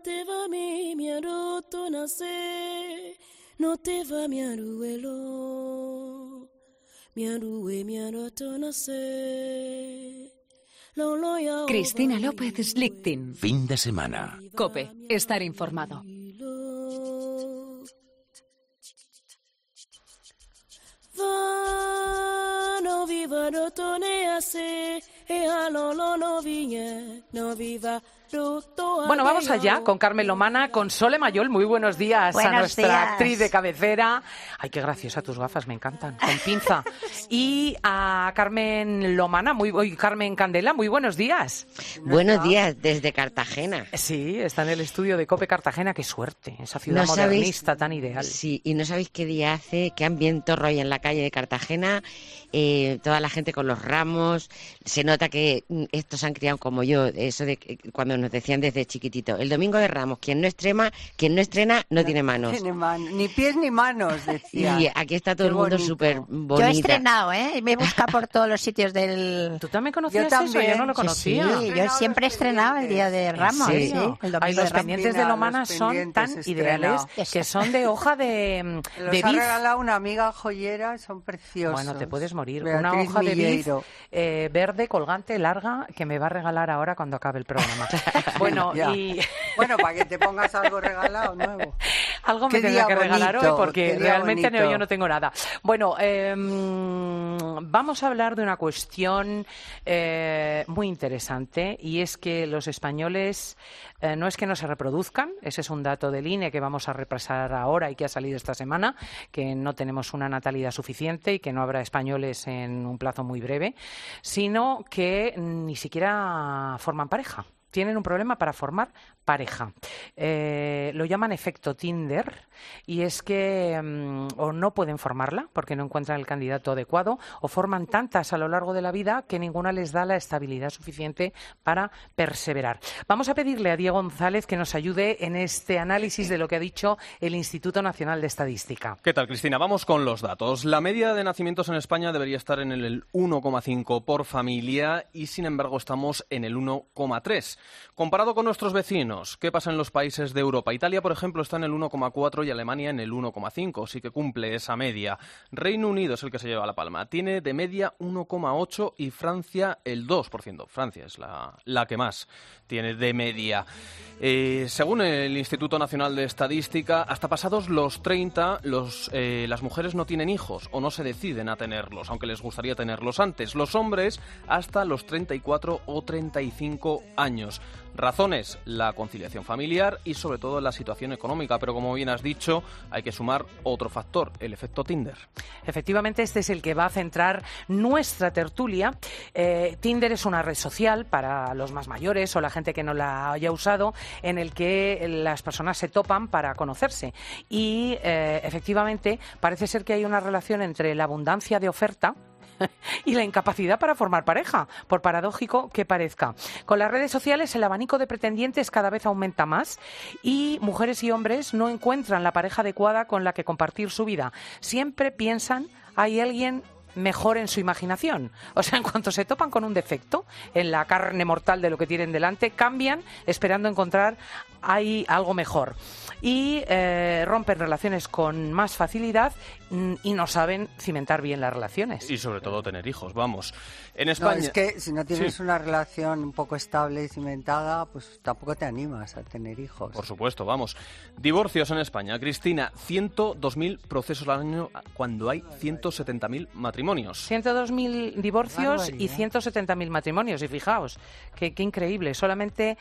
te va mi miaro to nase, no te va miaruelo, miaro to nase. Cristina López Slichting. Fin de semana. COPE. Estar informado. No viva no tonease, no viva. Bueno, vamos allá con Carmen Lomana, con Sole Mayol. Muy buenos días a nuestra actriz de cabecera. Ay, qué graciosa tus gafas, me encantan, con pinza. Y a Carmen Lomana, Carmen Candela, muy buenos días. Buenos días, desde Cartagena. Sí, está en el estudio de COPE Cartagena. Qué suerte, esa ciudad modernista tan ideal. Sí, y no sabéis qué día hace, qué ambiente hay en la calle de Cartagena. Toda la gente con los ramos. Se nota que estos han criado como yo, eso de cuando nos decían desde chiquitito, el domingo de Ramos, quien no estrena no tiene manos. Ni pies ni manos, decía. Y aquí está todo el mundo súper bonito. Yo he estrenado, me he buscado por todos los sitios del... ¿Tú también conocías eso? Yo no lo conocía. Sí, yo siempre he estrenado el día de Ramos. Sí. El domingo los de pendientes de Lomana son tan ideales, que son de hoja de Los ha regalado una amiga joyera, son preciosos. Bueno, te puedes morir. Beatriz una hoja Milleiro. de bif verde, colgante, larga, que me va a regalar ahora cuando acabe el programa. Bueno, bueno, para que te pongas algo regalado nuevo. Algo me tendrá que regalar hoy porque realmente yo no tengo nada. Bueno, vamos a hablar de una cuestión muy interesante, y es que los españoles no es que no se reproduzcan, ese es un dato del INE que vamos a repasar ahora y que ha salido esta semana, que no tenemos una natalidad suficiente y que no habrá españoles en un plazo muy breve, sino que ni siquiera forman pareja. Tienen un problema para formar pareja. Lo llaman efecto Tinder, y es que o no pueden formarla porque no encuentran el candidato adecuado, o forman tantas a lo largo de la vida que ninguna les da la estabilidad suficiente para perseverar. Vamos a pedirle a Diego González que nos ayude en este análisis de lo que ha dicho el Instituto Nacional de Estadística. ¿Qué tal, Cristina? Vamos con los datos. La media de nacimientos en España debería estar en el 1,5 por familia y, sin embargo, estamos en el 1,3. Comparado con nuestros vecinos, ¿qué pasa en los países de Europa? Italia, por ejemplo, está en el 1,4 y Alemania en el 1,5, sí que cumple esa media. Reino Unido es el que se lleva la palma, tiene de media 1,8 y Francia el 2%. Francia es la que más tiene de media. Según el Instituto Nacional de Estadística, hasta pasados los 30, las mujeres no tienen hijos o no se deciden a tenerlos, aunque les gustaría tenerlos antes. Los hombres hasta los 34 o 35 años. Razones: la conciliación familiar y sobre todo la situación económica, pero como bien has dicho, hay que sumar otro factor, el efecto Tinder. Efectivamente, este es el que va a centrar nuestra tertulia. Tinder es una red social para los más mayores o la gente que no la haya usado, en el que las personas se topan para conocerse, y efectivamente parece ser que hay una relación entre la abundancia de oferta y la incapacidad para formar pareja, por paradójico que parezca. Con las redes sociales el abanico de pretendientes cada vez aumenta más, y mujeres y hombres no encuentran la pareja adecuada con la que compartir su vida. Siempre piensan, hay alguien mejor en su imaginación. O sea, en cuanto se topan con un defecto en la carne mortal de lo que tienen delante, cambian esperando encontrar ahí algo mejor. Y rompen relaciones con más facilidad y no saben cimentar bien las relaciones. Y sobre todo tener hijos, vamos. En España... No, es que si no tienes una relación un poco estable y cimentada, pues tampoco te animas a tener hijos. Por supuesto, vamos. Divorcios en España. Cristina, 102.000 procesos al año cuando hay 170.000 matrimonios. 102.000 divorcios y 170.000 matrimonios. Y fijaos, qué increíble. Solamente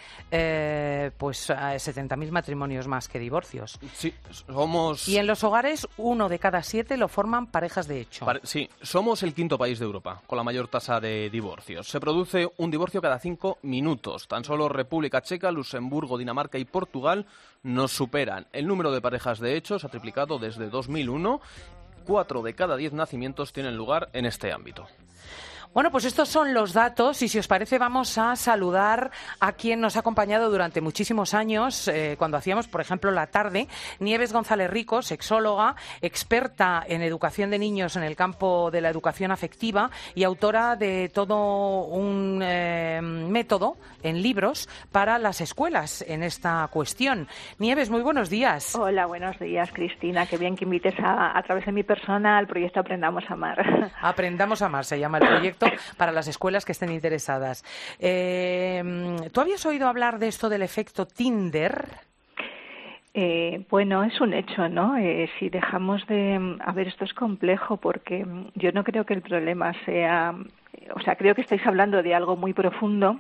70.000 matrimonios más que divorcios. Sí, somos... Y en los hogares, 1 de cada 7 lo forman parejas de hecho. Sí, somos el 5º país de Europa con la mayor tasa de divorcios. Se produce un divorcio cada 5 minutos. Tan solo República Checa, Luxemburgo, Dinamarca y Portugal nos superan. El número de parejas de hecho se ha triplicado desde 2001. 4 de cada 10 nacimientos tienen lugar en este ámbito. Bueno, pues estos son los datos y si os parece vamos a saludar a quien nos ha acompañado durante muchísimos años cuando hacíamos, por ejemplo, La Tarde. Nieves González Rico, sexóloga, experta en educación de niños en el campo de la educación afectiva y autora de todo un método en libros para las escuelas en esta cuestión. Nieves, muy buenos días. Hola, buenos días, Cristina. Qué bien que invites a través de mi persona al proyecto Aprendamos a Amar. Aprendamos a Amar se llama el proyecto para las escuelas que estén interesadas. ¿Tú habías oído hablar de esto del efecto Tinder? Bueno, es un hecho, ¿no? Si dejamos de... A ver, esto es complejo porque yo no creo que el problema sea... O sea, creo que estáis hablando de algo muy profundo.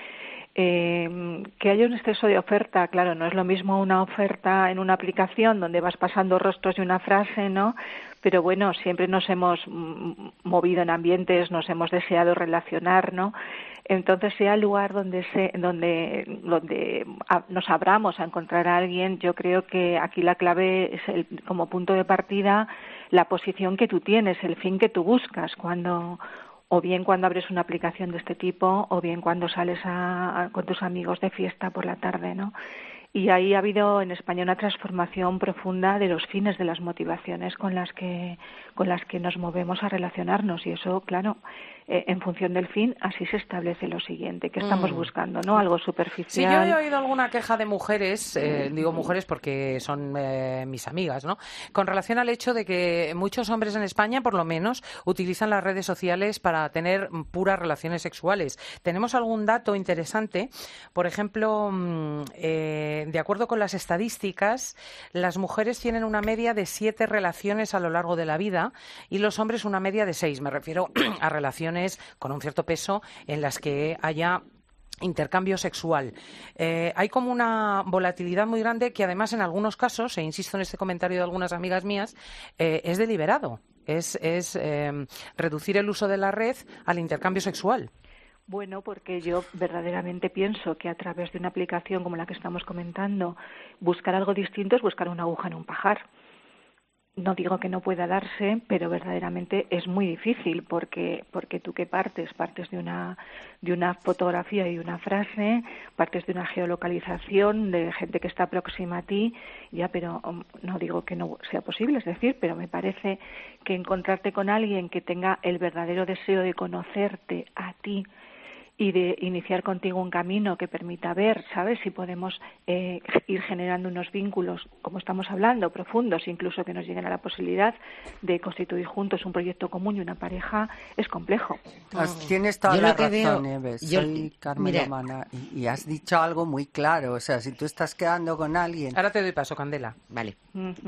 Que haya un exceso de oferta, claro, no es lo mismo una oferta en una aplicación donde vas pasando rostros y una frase, ¿no? Pero bueno, siempre nos hemos movido en ambientes, nos hemos deseado relacionar, ¿no? Entonces, sea el lugar donde nos abramos a encontrar a alguien, yo creo que aquí la clave es como punto de partida la posición que tú tienes, el fin que tú buscas o bien cuando abres una aplicación de este tipo, o bien cuando sales con tus amigos de fiesta por la tarde, ¿no? Y ahí ha habido en España una transformación profunda de los fines, de las motivaciones con las que nos movemos a relacionarnos. Y eso, claro, en función del fin, así se establece lo siguiente, que estamos buscando, ¿no? Algo superficial. Sí, yo he oído alguna queja de mujeres, digo mujeres porque son mis amigas, ¿no? Con relación al hecho de que muchos hombres en España, por lo menos, utilizan las redes sociales para tener puras relaciones sexuales. Tenemos algún dato interesante. Por ejemplo, de acuerdo con las estadísticas, las mujeres tienen una media de 7 relaciones a lo largo de la vida y los hombres una media de 6. Me refiero a relaciones con un cierto peso en las que haya intercambio sexual. Hay como una volatilidad muy grande que además en algunos casos, e insisto en este comentario de algunas amigas mías, es deliberado. Es reducir el uso de la red al intercambio sexual. Bueno, porque yo verdaderamente pienso que a través de una aplicación como la que estamos comentando, buscar algo distinto es buscar una aguja en un pajar. No digo que no pueda darse, pero verdaderamente es muy difícil porque tú que partes de una fotografía y una frase, partes de una geolocalización de gente que está próxima a ti, ya, pero no digo que no sea posible, es decir, pero me parece que encontrarte con alguien que tenga el verdadero deseo de conocerte a ti y de iniciar contigo un camino que permita ver, ¿sabes?, si podemos ir generando unos vínculos, como estamos hablando, profundos, incluso que nos lleguen a la posibilidad de constituir juntos un proyecto común y una pareja, es complejo. Tienes toda la razón, Nieves. Soy Carmen Romana y has dicho algo muy claro. O sea, si tú estás quedando con alguien... Ahora te doy paso, Candela. Vale.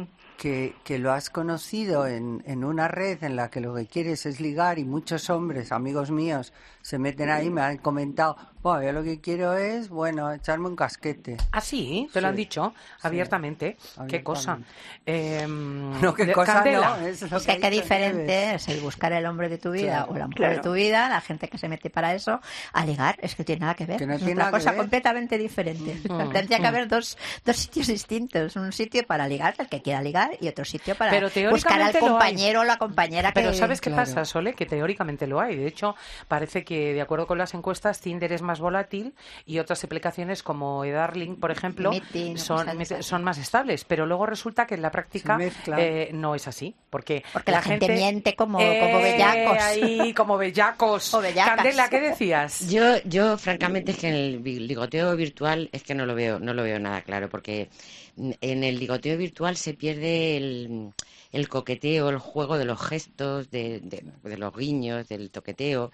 Que lo has conocido en una red en la que lo que quieres es ligar y muchos hombres, amigos míos, se meten ahí, me han comentado, bueno, yo lo que quiero es, bueno, echarme un casquete. ¿Ah, sí? ¿Te lo han dicho abiertamente? ¿Qué cosa? No, qué cosa Candela. no. Es que qué diferente es el buscar el hombre de tu vida o la mujer de tu vida, la gente que se mete para eso, a ligar, es que tiene nada que ver. Es una cosa completamente diferente. Tendría que haber dos sitios distintos. Un sitio para ligar, el que quiera ligar, y otro sitio para buscar al compañero o la compañera que... Pero ¿sabes qué pasa, Sole? Que teóricamente lo hay. De hecho, parece que, de acuerdo con las encuestas, Tinder es más volátil y otras aplicaciones como eDarling, por ejemplo, son más estables. Pero luego resulta que en la práctica no es así. Porque la gente miente como bellacos. Ahí, como bellacos. O bellacas. Candela, ¿qué decías? Yo francamente, es que en el ligoteo virtual es que no lo veo nada claro, porque en el ligoteo virtual se pierde el coqueteo, el juego de los gestos, de los guiños, del toqueteo.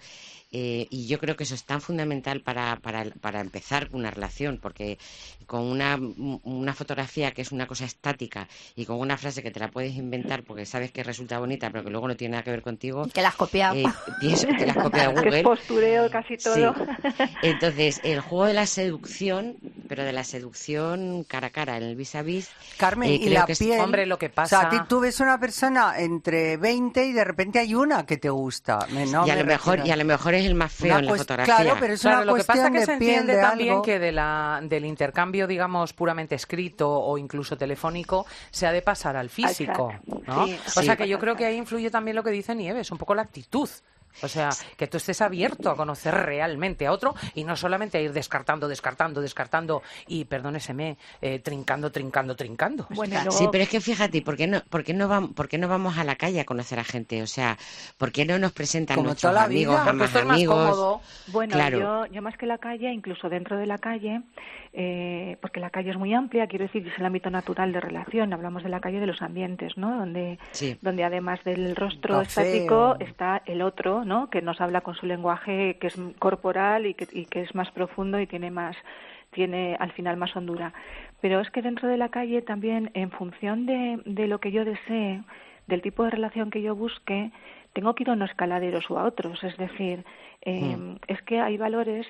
Y yo creo que eso es tan fundamental para empezar una relación, porque con una fotografía que es una cosa estática y con una frase que te la puedes inventar porque sabes que resulta bonita pero que luego no tiene nada que ver contigo, que la has copiado, pienso que la has copiado de Google, que es postureo casi todo. Sí. Entonces el juego de la seducción, pero de la seducción cara a cara, en el vis a vis, Carmen, y la piel, hombre, lo que pasa, o sea, tú ves una persona entre 20 y de repente hay una que te gusta, y a lo mejor es el más feo en la fotografía. Claro, pero es una lo que pasa es que se entiende también algo. que del intercambio, digamos, puramente escrito o incluso telefónico, se ha de pasar al físico, ¿no? Sí, o sea que yo creo que ahí influye también lo que dice Nieves, un poco la actitud O sea, que tú estés abierto a conocer realmente a otro y no solamente a ir descartando y, perdóneseme, trincando. Bueno, luego... Sí, pero es que fíjate, ¿por qué no vamos a la calle a conocer a gente? O sea, ¿por qué no nos presentan como nuestros amigos, porque esto es más cómodo? Bueno, claro. yo más que la calle, incluso dentro de la calle, porque la calle es muy amplia, quiero decir, es el ámbito natural de relación. Hablamos de la calle de los ambientes, ¿no? Donde además del rostro estático está el otro, ¿no? Que nos habla con su lenguaje que es corporal y que es más profundo y tiene al final más hondura. Pero es que dentro de la calle también, en función de lo que yo desee, del tipo de relación que yo busque, tengo que ir a unos caladeros o a otros. Es decir, es que hay valores,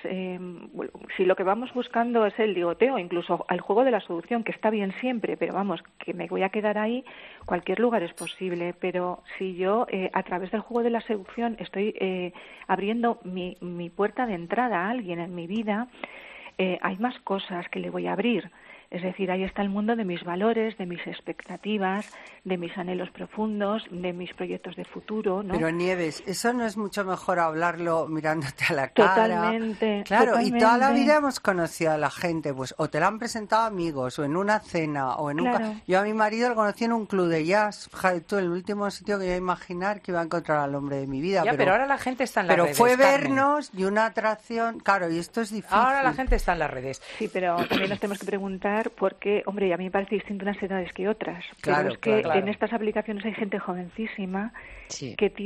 si lo que vamos buscando es el ligoteo, incluso al juego de la seducción, que está bien siempre, pero vamos, que me voy a quedar ahí, cualquier lugar es posible. Pero si yo, a través del juego de la seducción, estoy abriendo mi puerta de entrada a alguien en mi vida, hay más cosas que le voy a abrir. Es decir, ahí está el mundo de mis valores, de mis expectativas, de mis anhelos profundos, de mis proyectos de futuro, ¿no? Pero Nieves, ¿eso no es mucho mejor hablarlo mirándote a la cara? Totalmente. Claro, totalmente. Y toda la vida hemos conocido a la gente, pues o te la han presentado amigos, o en una cena, o en un... Yo a mi marido lo conocí en un club de jazz. Fíjate tú, el último sitio que iba a imaginar que iba a encontrar al hombre de mi vida. Pero ahora la gente está en las redes, fue Carmen. Vernos y una atracción... Claro, y esto es difícil. Ahora la gente está en las redes. Sí, pero también nos tenemos que preguntar porque, hombre, a mí me parece distinto unas edades que otras. Claro, pero es que claro. En estas aplicaciones hay gente jovencísima Sí. que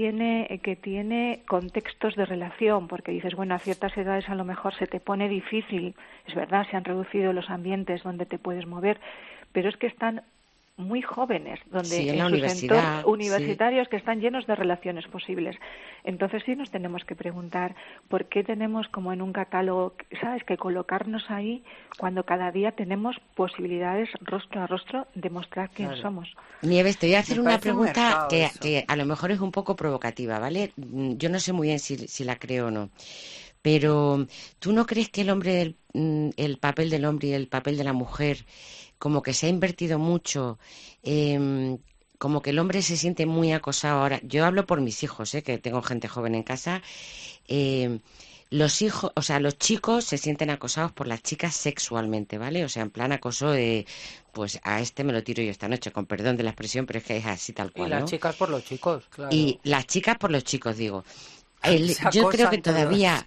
tiene contextos de relación, porque dices, bueno, a ciertas edades a lo mejor se te pone difícil. Es verdad, se han reducido los ambientes donde te puedes mover, pero es que están muy jóvenes, donde en sus entornos universitarios que están llenos de relaciones posibles. Entonces sí nos tenemos que preguntar por qué tenemos como en un catálogo, ¿sabes?, que colocarnos ahí cuando cada día tenemos posibilidades rostro a rostro de mostrar quién somos. Nieves, te voy a hacer una pregunta que a lo mejor es un poco provocativa, ¿vale? Yo no sé muy bien si la creo o no. Pero ¿tú no crees que el papel del hombre y el papel de la mujer como que se ha invertido mucho, como que el hombre se siente muy acosado ahora? Yo hablo por mis hijos, que tengo gente joven en casa. Los chicos se sienten acosados por las chicas sexualmente, ¿vale? O sea, en plan acoso de, pues a este me lo tiro yo esta noche, con perdón de la expresión, pero es que es así tal cual, Y las ¿no? chicas por los chicos, claro. Y las chicas por los chicos, digo. Yo creo que todavía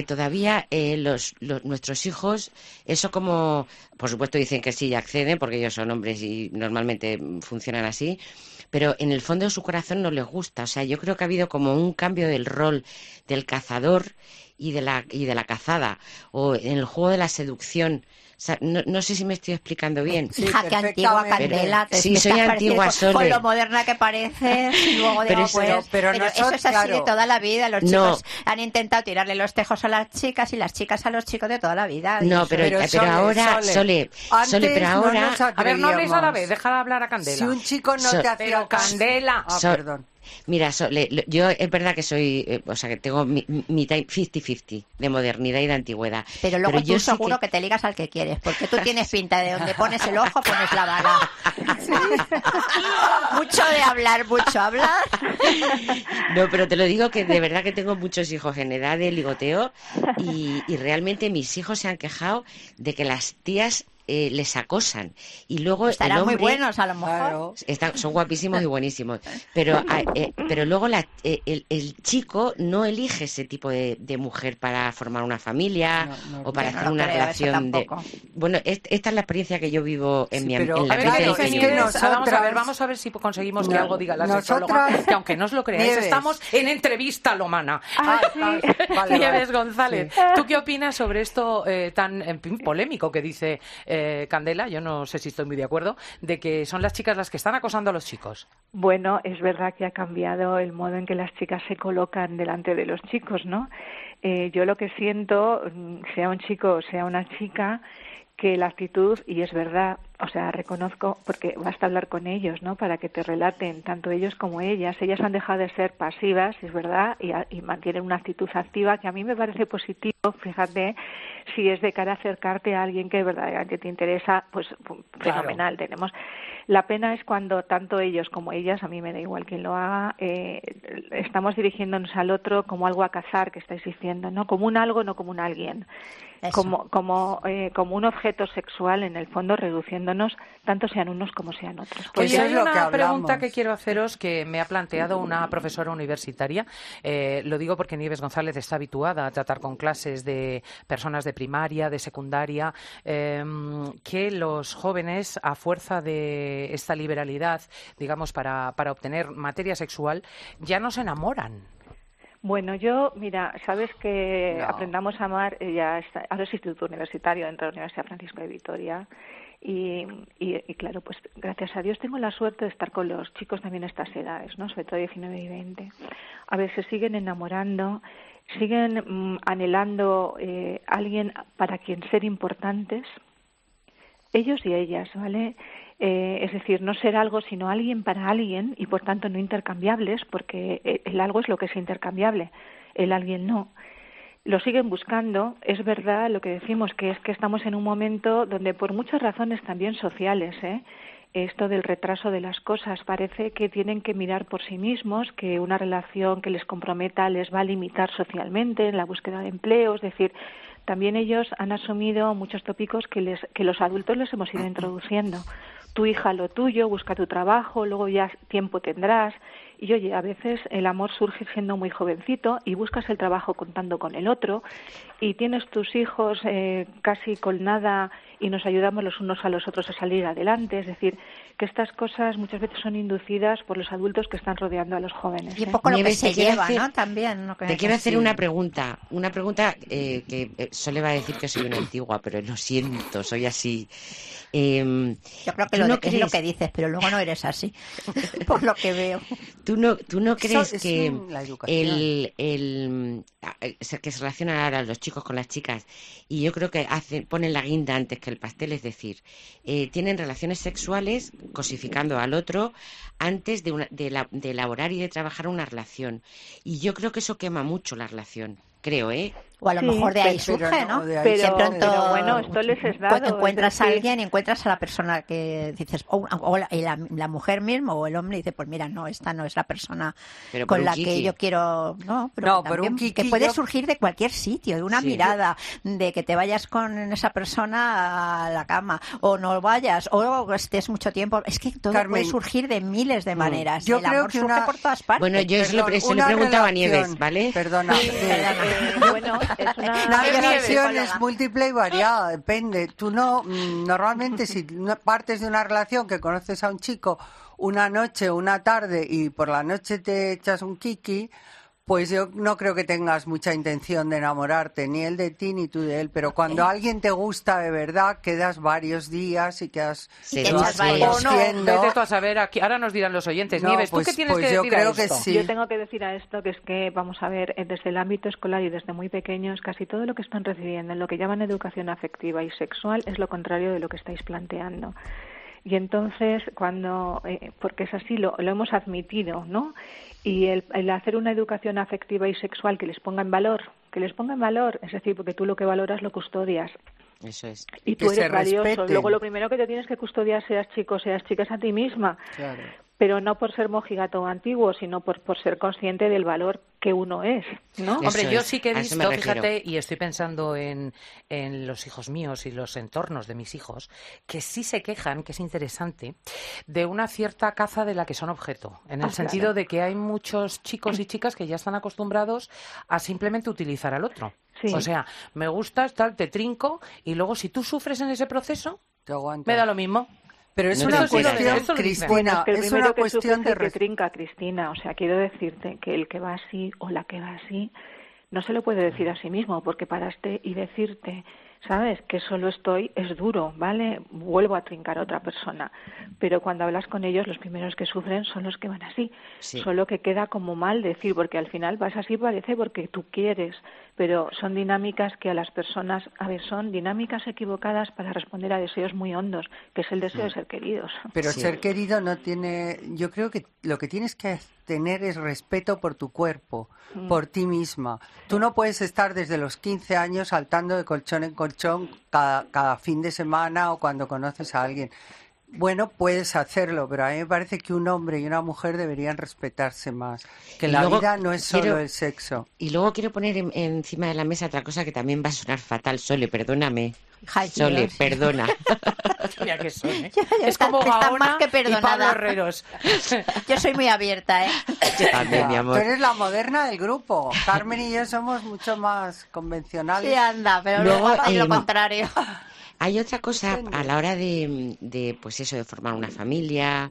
nuestros hijos, eso como, por supuesto dicen que sí y acceden porque ellos son hombres y normalmente funcionan así, pero en el fondo de su corazón no les gusta. O sea, yo creo que ha habido como un cambio del rol del cazador y de la cazada, o en el juego de la seducción. O sea, no sé si me estoy explicando bien. Sí, hija, qué antigua, Candela. Sí, soy antigua, Sole. Con lo moderna que pareces. Y luego digo, pero eso es así de toda la vida. Los chicos han intentado tirarle los tejos a las chicas y las chicas a los chicos de toda la vida. No, pero ahora, Sole, pero ahora... A ver, no hables a la vez, déjala hablar a Candela. Si un chico no te hacía... Candela... perdón. Mira, yo es verdad que soy, o sea, que tengo mi 50-50 de modernidad y de antigüedad. Pero luego tú seguro que te ligas al que quieres, porque tú tienes pinta de donde pones el ojo, pones la bala. ¿Sí? Mucho de hablar, mucho hablar. No, pero te lo digo que de verdad que tengo muchos hijos en edad de ligoteo y realmente mis hijos se han quejado de que las tías les acosan y luego estarán el hombre, muy buenos a lo mejor, son guapísimos y buenísimos, pero luego el chico no elige ese tipo de mujer para formar una familia o para hacer una relación de... Bueno, esta es la experiencia que yo vivo en la vida. Vamos a ver si conseguimos que algo diga la sexóloga, que aunque no os lo creáis, Nieves, estamos en entrevista lomana. Nieves González, ¿tú qué opinas sobre esto tan polémico que dice Candela? Yo no sé si estoy muy de acuerdo, de que son las chicas las que están acosando a los chicos. Bueno, es verdad que ha cambiado el modo en que las chicas se colocan delante de los chicos, ¿no? Yo lo que siento, sea un chico o sea una chica, que la actitud, y es verdad, o sea, reconozco, porque basta hablar con ellos, ¿no?, para que te relaten, tanto ellos como ellas. Ellas han dejado de ser pasivas, es verdad, y mantienen una actitud activa, que a mí me parece positivo, fíjate, si es de cara a acercarte a alguien que verdaderamente te interesa, pues fenomenal. Claro. Tenemos... La pena es cuando tanto ellos como ellas, a mí me da igual quién lo haga, estamos dirigiéndonos al otro como algo a cazar, que estáis diciendo, ¿no?, como un algo, no como un alguien. Como un objeto sexual, en el fondo, reduciéndonos, tanto sean unos como sean otros. Pues hay una pregunta que quiero haceros que me ha planteado una profesora universitaria. Lo digo porque Nieves González está habituada a tratar con clases de personas de primaria, de secundaria, que los jóvenes, a fuerza de esta liberalidad, digamos, para obtener materia sexual, ya no se enamoran. Bueno, mira, sabes que Aprendamos a Amar, ahora es instituto universitario dentro de la Universidad Francisco de Vitoria y claro, pues gracias a Dios tengo la suerte de estar con los chicos también a estas edades, ¿no?, sobre todo 19 y 20. A ver, se siguen enamorando, siguen anhelando alguien para quien ser importantes, ellos y ellas, ¿vale? Es decir, no ser algo sino alguien para alguien y por tanto no intercambiables, porque el algo es lo que es intercambiable, el alguien no. Lo siguen buscando, es verdad lo que decimos, que es que estamos en un momento donde por muchas razones también sociales, esto del retraso de las cosas, parece que tienen que mirar por sí mismos, que una relación que les comprometa les va a limitar socialmente en la búsqueda de empleo, es decir, también ellos han asumido muchos tópicos que los adultos les hemos ido introduciendo. Tu hija lo tuyo, busca tu trabajo, luego ya tiempo tendrás. Y oye, a veces el amor surge siendo muy jovencito y buscas el trabajo contando con el otro y tienes tus hijos casi con nada y nos ayudamos los unos a los otros a salir adelante. Es decir, que estas cosas muchas veces son inducidas por los adultos que están rodeando a los jóvenes. Y un poco lo que se lleva, ¿no? También. Te quiero hacer una pregunta que solo iba a decir que soy una antigua, pero lo siento, soy así. Yo creo que es lo que dices, pero luego no eres así, por lo que veo. ¿Tú no crees que que se relacionan ahora los chicos con las chicas y yo creo que ponen la guinda antes que el pastel, es decir, tienen relaciones sexuales cosificando al otro antes de elaborar y de trabajar una relación? Y yo creo que eso quema mucho la relación. Creo, O a lo mejor de ahí surge, ¿no? Pero bueno, esto les es dado. Encuentras a alguien y encuentras a la persona que dices, la mujer mismo o el hombre dice, pues mira, no, esta no es la persona con la que yo quiero... No, pero que puede surgir de cualquier sitio, de una mirada, de que te vayas con esa persona a la cama, o no vayas, o estés mucho tiempo. Es que todo puede surgir de miles de maneras. Yo creo que surge por todas partes. Bueno, yo se lo preguntaba a Nieves, ¿vale? Perdona. Bueno, es una relación es múltiple y variada, depende. Tú normalmente si partes de una relación que conoces a un chico una noche, una tarde y por la noche te echas un kiki, pues yo no creo que tengas mucha intención de enamorarte, ni él de ti ni tú de él, pero cuando alguien te gusta de verdad, quedas varios días y quedas conociendo. Vete tú a saber, aquí, ahora nos dirán los oyentes. Nieves, ¿tú qué tienes que decir a esto? Sí. Yo tengo que decir a esto que es que, vamos a ver, desde el ámbito escolar y desde muy pequeños, casi todo lo que están recibiendo en lo que llaman educación afectiva y sexual es lo contrario de lo que estáis planteando. Y entonces, porque es así, lo hemos admitido, ¿no? Y el hacer una educación afectiva y sexual que les ponga en valor, es decir, porque tú lo que valoras lo custodias. Eso es. Y tú eres valioso. Luego lo primero que te tienes que custodiar, seas chico, seas chica, es a ti misma. Claro. Pero no por ser mojigato antiguo, sino por ser consciente del valor que uno es, ¿no? Hombre, yo sí que he visto, fíjate, y estoy pensando en los hijos míos y los entornos de mis hijos, que sí se quejan, que es interesante, de una cierta caza de la que son objeto, en el sentido de que hay muchos chicos y chicas que ya están acostumbrados a simplemente utilizar al otro. Sí. O sea, me gustas, tal, te trinco, y luego si tú sufres en ese proceso, me da lo mismo. Pero es una cuestión, Cristina, es una cuestión de que trinca, Cristina. O sea, quiero decirte que el que va así o la que va así no se lo puede decir a sí mismo, porque paraste y decirte, ¿sabes?, que solo estoy, es duro, ¿vale? Vuelvo a trincar a otra persona. Pero cuando hablas con ellos, los primeros que sufren son los que van así. Sí. Solo que queda como mal decir, porque al final vas así, parece porque tú quieres. pero son dinámicas que a las personas, son dinámicas equivocadas para responder a deseos muy hondos, que es el deseo de ser queridos. Pero ser querido no tiene, yo creo que lo que tienes que tener es respeto por tu cuerpo, por ti misma. Tú no puedes estar desde los 15 años saltando de colchón en colchón cada fin de semana o cuando conoces a alguien. Bueno, puedes hacerlo, pero a mí me parece que un hombre y una mujer deberían respetarse más. Que la vida no es solo el sexo. Y luego quiero poner encima de la mesa otra cosa que también va a sonar fatal. Sole, perdóname. Ay, Sole, Dios. Perdona. Mira que soy, ¿eh? Es como Gaona más que perdonada. y Pablo Herreros. Yo soy muy abierta, ¿eh? Yo también, mi amor. Tú eres la moderna del grupo. Carmen y yo somos mucho más convencionales. Sí, anda, pero Luego, luego lo contrario. Hay otra cosa a la hora de pues eso, de formar una familia,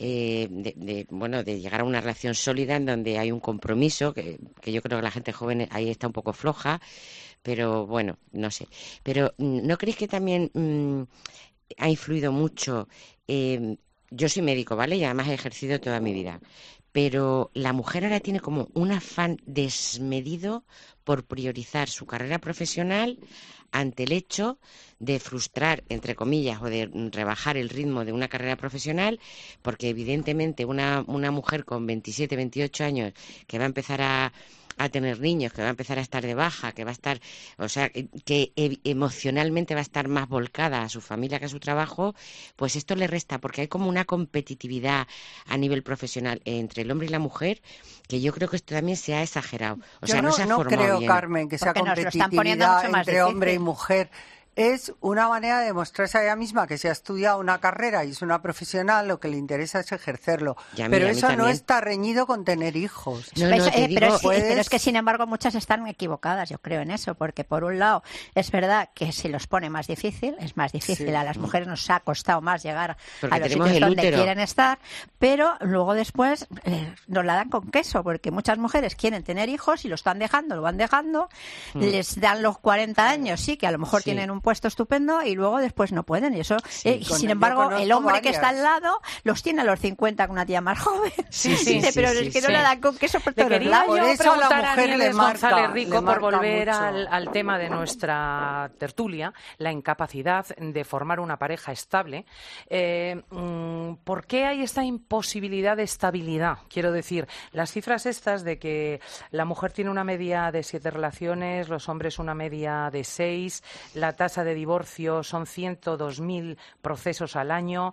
de llegar a una relación sólida en donde hay un compromiso, que yo creo que la gente joven ahí está un poco floja, pero bueno, no sé. Pero ¿no creéis que también ha influido mucho? Yo soy médico, ¿vale? Y además he ejercido toda mi vida. Pero la mujer ahora tiene como un afán desmedido por priorizar su carrera profesional ante el hecho de frustrar, entre comillas, o de rebajar el ritmo de una carrera profesional, porque evidentemente una mujer con 27, 28 años que va a empezar a tener niños, que va a empezar a estar de baja, que va a estar, o sea, que emocionalmente va a estar más volcada a su familia que a su trabajo, pues esto le resta, porque hay como una competitividad a nivel profesional entre el hombre y la mujer, que yo creo que esto también se ha exagerado. O sea, no se ha formado creo, bien. Carmen, que sea competitividad entre hombre y mujer. Es una manera de demostrarse a ella misma que se ha estudiado una carrera y es una profesional, lo que le interesa es ejercerlo. Pero eso no está reñido con tener hijos. Pero es que, sin embargo, muchas están equivocadas, yo creo, en eso, porque por un lado es verdad que se los pone más difícil, es más difícil, sí. A las mujeres nos ha costado más llegar porque a los sitios donde quieren estar, pero luego después nos la dan con queso, porque muchas mujeres quieren tener hijos y lo van dejando, les dan los 40 años, sí, que a lo mejor tienen un puesto estupendo y luego después no pueden, y eso sin embargo el hombre que está al lado los tiene a los 50 con una tía más joven. Pero es que no la dan con queso por todos lados. Por eso la mujer le marca, González Rico, por volver al tema de nuestra tertulia, la incapacidad de formar una pareja estable. ¿Por qué hay esta imposibilidad de estabilidad? Quiero decir, las cifras estas de que la mujer tiene una media de 7 relaciones, los hombres una media de 6, la tasa de divorcio son 102.000 procesos al año.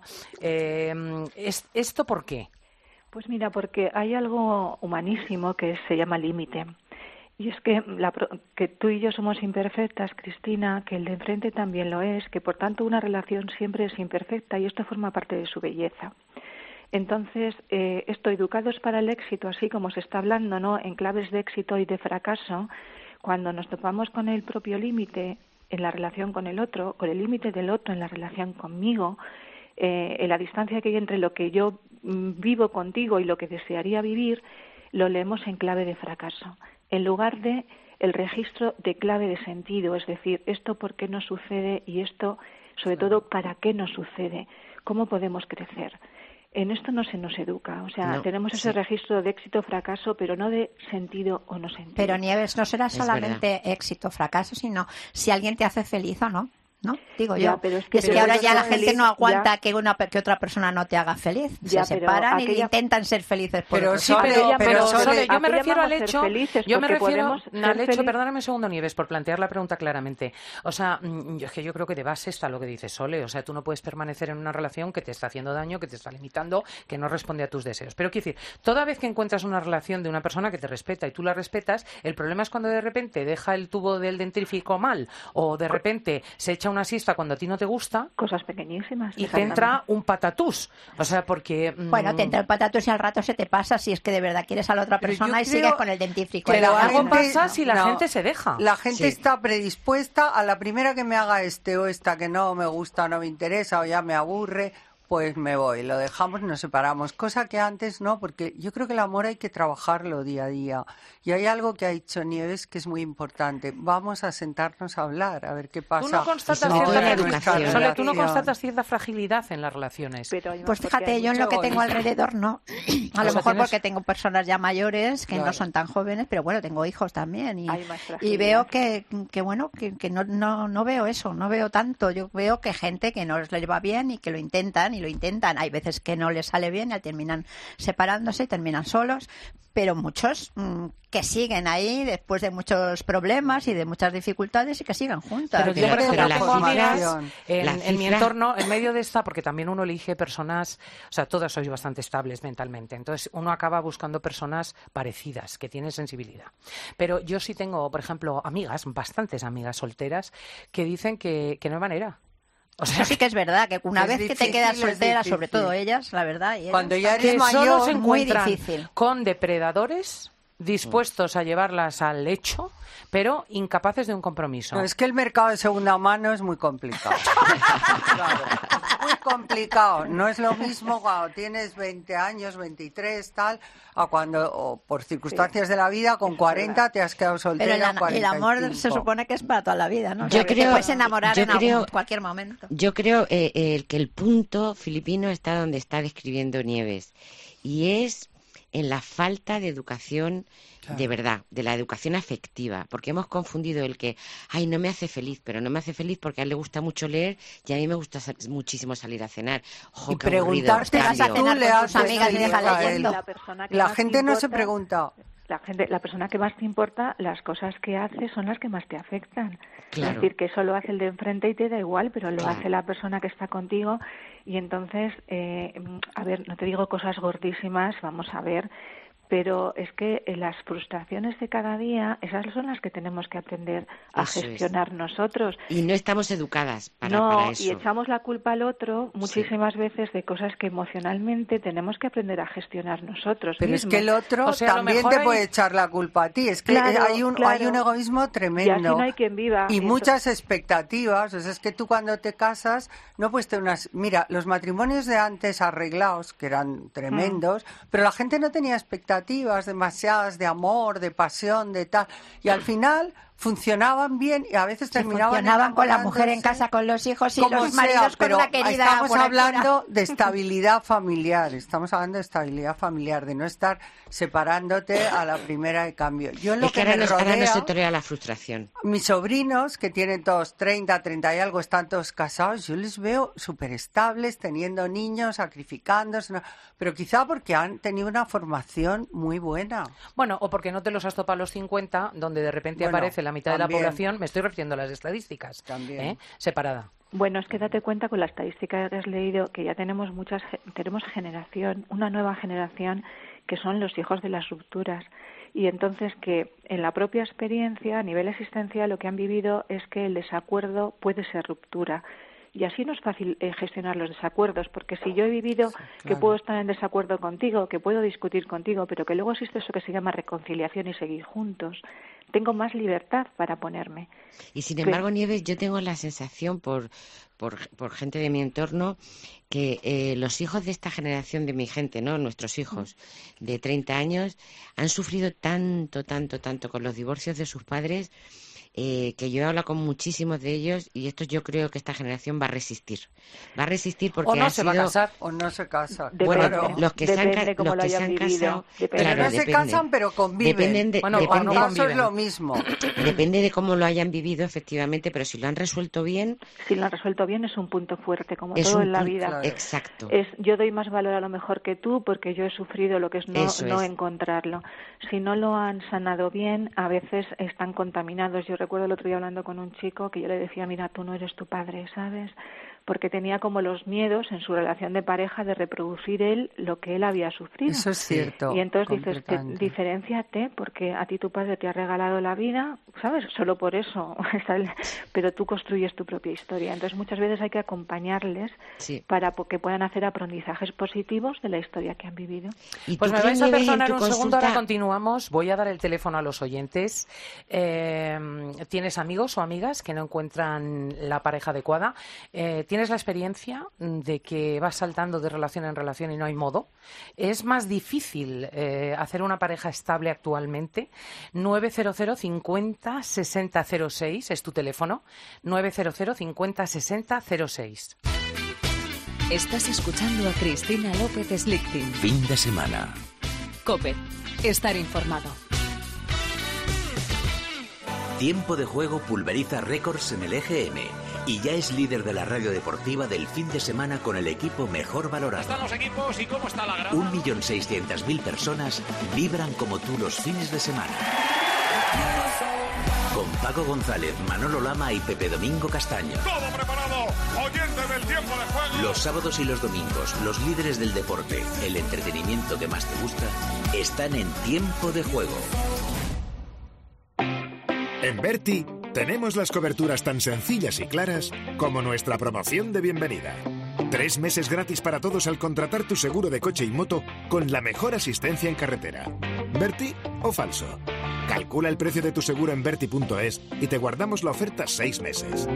¿Esto por qué? Pues mira, porque hay algo humanísimo que se llama límite. Y es que tú y yo somos imperfectas, Cristina, que el de enfrente también lo es, que por tanto una relación siempre es imperfecta y esto forma parte de su belleza. Entonces, educados para el éxito, así como se está hablando, ¿no?, en claves de éxito y de fracaso, cuando nos topamos con el propio límite en la relación con el otro, con el límite del otro en la relación conmigo, en la distancia que hay entre lo que yo vivo contigo y lo que desearía vivir, lo leemos en clave de fracaso, en lugar de el registro de clave de sentido, es decir, esto por qué nos sucede y esto, sobre todo, para qué nos sucede, cómo podemos crecer. En esto no se nos educa, o sea, tenemos ese registro de éxito, fracaso, pero no de sentido o no sentido. Pero Nieves, no será solamente éxito, fracaso, sino si alguien te hace feliz o no. ¿No? Digo yo. Pero es que ahora ya la gente no aguanta que otra persona no te haga feliz. Se separan y intentan ser felices por pero eso. Yo me refiero al hecho, perdóname un segundo, Nieves, por plantear la pregunta claramente. O sea, yo creo que de base está lo que dice Sole. O sea, tú no puedes permanecer en una relación que te está haciendo daño, que te está limitando, que no responde a tus deseos. Pero quiero decir, toda vez que encuentras una relación de una persona que te respeta y tú la respetas, el problema es cuando de repente deja el tubo del dentífrico mal o de repente se echa una siesta cuando a ti no te gusta. Cosas pequeñísimas. Y te entra un patatús. O sea, porque... Bueno, te entra el patatús y al rato se te pasa si es que de verdad quieres a la otra persona y sigues con el dentífrico. Pero algo pasa si la gente se deja. La gente está predispuesta a la primera que me haga este o esta que no me gusta, no me interesa o ya me aburre. pues me voy, lo dejamos, nos separamos, cosa que antes no, porque yo creo que el amor hay que trabajarlo día a día. Y hay algo que ha dicho Nieves que es muy importante, vamos a sentarnos a hablar, a ver qué pasa. ¿Tú no constatas cierta fragilidad en las relaciones? Pues fíjate, yo en lo que tengo alrededor no. A lo mejor porque tengo personas ya mayores que no son tan jóvenes, pero bueno, tengo hijos también y veo que no veo eso, no veo tanto. Yo veo que gente que no les va bien y que lo intentan. Hay veces que no les sale bien y terminan separándose y terminan solos, pero muchos que siguen ahí después de muchos problemas y de muchas dificultades y que siguen juntas. Pero yo, por ejemplo, tengo amigas en mi entorno, en medio de esta, porque también uno elige personas, o sea, todas sois bastante estables mentalmente, entonces uno acaba buscando personas parecidas, que tienen sensibilidad. Pero yo sí tengo, por ejemplo, bastantes amigas solteras, que dicen que no hay manera. O sea, sí que es verdad que una vez que te quedas soltera, sobre todo ellas, la verdad, y cuando ya eres mayor, solo se encuentran muy difícil. Con depredadores dispuestos a llevarlas al lecho, pero incapaces de un compromiso. No, es que el mercado de segunda mano es muy complicado. Claro, es muy complicado. No es lo mismo cuando tienes 20 años, 23, tal, a cuando, por circunstancias de la vida, con 40 te has quedado soltera. Pero el amor se supone que es para toda la vida, ¿no? Yo creo, te puedes enamorar en cualquier momento. Yo creo que el punto filipino está donde está describiendo Nieves, y es en la falta de educación, de verdad, de la educación afectiva, porque hemos confundido el que, no me hace feliz, pero no me hace feliz porque a él le gusta mucho leer y a mí me gusta muchísimo salir a cenar. Y preguntarte si tú le haces feliz a él. La gente no se pregunta. La persona que más te importa, las cosas que hace son las que más te afectan. Claro. Es decir, que eso lo hace el de enfrente y te da igual, pero lo hace la persona que está contigo. Y entonces, a ver, no te digo cosas gordísimas, vamos a ver, pero es que las frustraciones de cada día, esas son las que tenemos que aprender a gestionar nosotros. Y no estamos educadas para eso. Y echamos la culpa al otro muchísimas veces de cosas que emocionalmente tenemos que aprender a gestionar nosotros Pero mismos. Es que el otro también te puede echar la culpa a ti. Es que hay un egoísmo tremendo. Y así no hay quien viva. Y muchas expectativas. O sea, es que tú cuando te casas no puedes tener unas... Mira, los matrimonios de antes arreglados, que eran tremendos, pero la gente no tenía expectativas demasiadas de amor, de pasión, de tal, y al final funcionaban bien y a veces funcionaban con la mujer en casa con los hijos y los maridos con la querida. Estamos hablando de estabilidad familiar, de no estar separándote a la primera de cambio. Yo en lo que me rodea, ahora no se tolera la frustración. Mis sobrinos, que tienen todos 30 y algo, están todos casados, yo les veo súper estables, teniendo niños, sacrificándose, pero quizá porque han tenido una formación muy buena. Bueno, o porque no te los has topado a los 50, donde de repente aparece la mitad de la población, me estoy refiriendo a las estadísticas, separada. Bueno, es que date cuenta con la estadística que has leído que ya tenemos una nueva generación que son los hijos de las rupturas. Y entonces que en la propia experiencia, a nivel existencial, lo que han vivido es que el desacuerdo puede ser ruptura. Y así no es fácil gestionar los desacuerdos, porque si yo he vivido que puedo estar en desacuerdo contigo, que puedo discutir contigo, pero que luego existe eso que se llama reconciliación y seguir juntos, tengo más libertad para ponerme. Y sin embargo, Nieves, yo tengo la sensación por gente de mi entorno que los hijos de esta generación de mi gente, ¿no? Nuestros hijos de 30 años han sufrido tanto con los divorcios de sus padres, que yo he hablado con muchísimos de ellos y yo creo que esta generación va a resistir porque o no se va a casar o no se casa. Bueno, los que se han casado, claro, no se casan pero conviven. Conviven. Es lo mismo. Depende de cómo lo hayan vivido efectivamente, pero si lo han resuelto bien. Si lo han resuelto bien es un punto fuerte, como todo en la vida. Claro. Exacto. Yo doy más valor a lo mejor que tú porque yo he sufrido lo que es no encontrarlo. Si no lo han sanado bien, a veces están contaminados. Yo recuerdo el otro día hablando con un chico que yo le decía, mira, tú no eres tu padre, ¿sabes? Porque tenía como los miedos en su relación de pareja de reproducir él lo que él había sufrido. Eso es cierto. Y entonces dices, diferénciate, porque a ti tu padre te ha regalado la vida, ¿sabes? Solo por eso. Pero tú construyes tu propia historia. Entonces muchas veces hay que acompañarles para que puedan hacer aprendizajes positivos de la historia que han vivido. Pues me vais a perdonar un segundo, ahora continuamos. Voy a dar el teléfono a los oyentes. ¿Tienes amigos o amigas que no encuentran la pareja adecuada? tienes la experiencia de que vas saltando de relación en relación y no hay modo. Es más difícil hacer una pareja estable actualmente. 900 50 60 06 es tu teléfono. 900 50 60 06. Estás escuchando a Cristina López Slichting. Fin de semana. COPE. Estar informado. Tiempo de Juego pulveriza récords en el EGM y ya es líder de la radio deportiva del fin de semana con el equipo mejor valorado. ¿Están los equipos y cómo está la grada? 1.600.000 personas vibran como tú los fines de semana. Con Paco González, Manolo Lama y Pepe Domingo Castaño. ¡Todo preparado! ¡Oyentes del Tiempo de Juego! Los sábados y los domingos, los líderes del deporte, el entretenimiento que más te gusta, están en Tiempo de Juego. En Berti tenemos las coberturas tan sencillas y claras como nuestra promoción de bienvenida. 3 meses gratis para todos al contratar tu seguro de coche y moto con la mejor asistencia en carretera. ¿Berti o falso? Calcula el precio de tu seguro en Berti.es y te guardamos la oferta 6 meses.